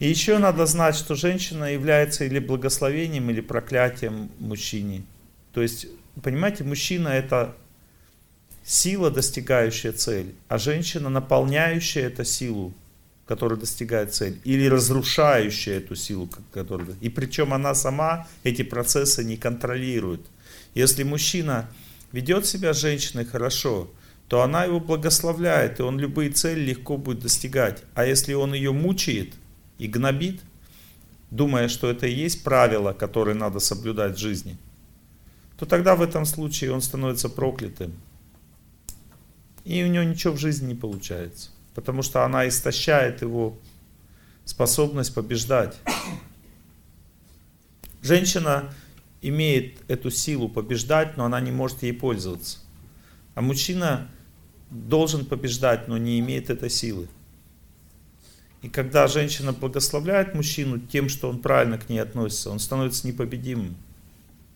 И еще надо знать, что женщина является или благословением, или проклятием мужчине. То есть, понимаете, мужчина это сила, достигающая цель, а женщина, наполняющая эту силу, которая достигает цель, или разрушающая эту силу, которая... И причем она сама эти процессы не контролирует. Если мужчина ведет себя с женщиной хорошо, то она его благословляет, и он любые цели легко будет достигать. А если он ее мучает и гнобит, думая, что это и есть правила, которые надо соблюдать в жизни, то тогда в этом случае он становится проклятым. И у него ничего в жизни не получается. Потому что она истощает его способность побеждать. Женщина имеет эту силу побеждать, но она не может ей пользоваться. А мужчина должен побеждать, но не имеет этой силы. И когда женщина благословляет мужчину тем, что он правильно к ней относится, он становится непобедимым.